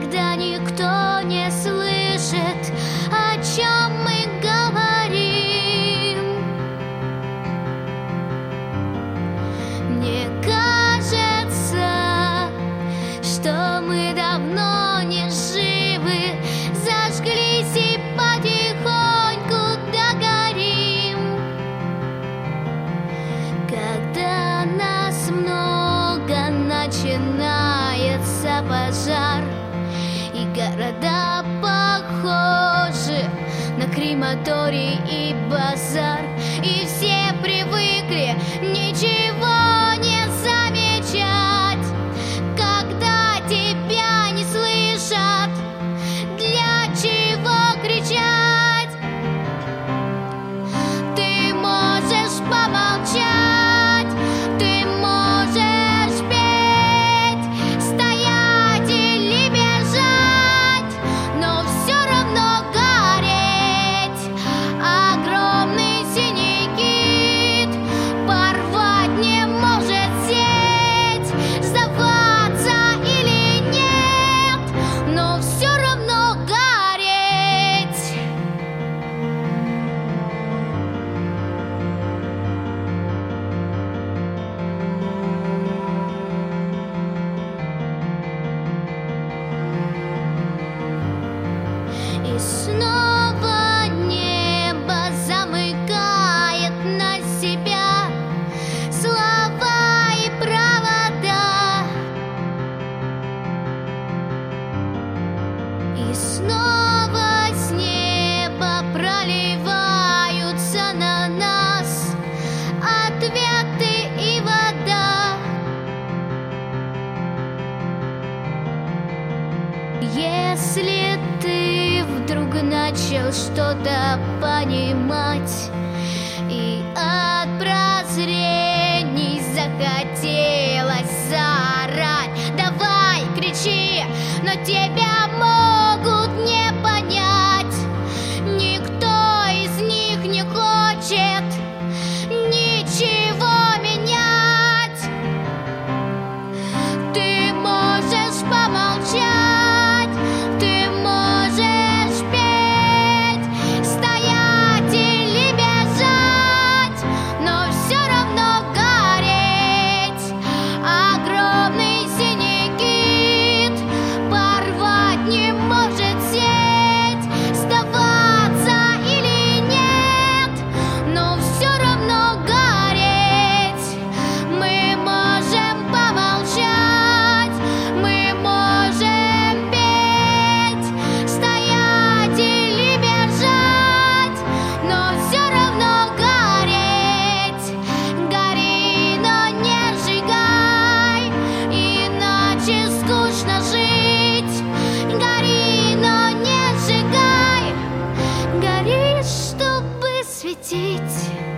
когда никто не слышит, о чем мы говорим. Мне кажется, что мы давно не живы, зажглись и потихоньку догорим. Когда нас много, начинается пожар, и города похожи на крематорий и базар, и все привыкли ничего не замечать, когда тебя не слышат. Для чего кричать? Ты можешь помолчать, ты можешь петь, стоять или бежать, но все равно гореть. Огромный синий кит порвать не может сеть, сдаваться или нет, но все равно гореть. И снова небо замыкает на себя слова и провода. И снова с неба проливаются на нас ответы и вода. Если ты вдруг начал что-то понимать и от прозрений захотелось заорать, давай кричи, но тебя могут не понять. Никто из них не хочет ничего менять. Ты можешь помолчать, ты можешь петь, стоять или бежать, но все равно гореть. Огромный синий кит порвать не может сеть, сдаваться или нет, но все равно гореть. Мы можем помолчать, мы можем петь, стоять или бежать, но все равно гореть. Гори, но не сжигай, иначе скучно жить. Гори, но не сжигай, гори, чтобы светить.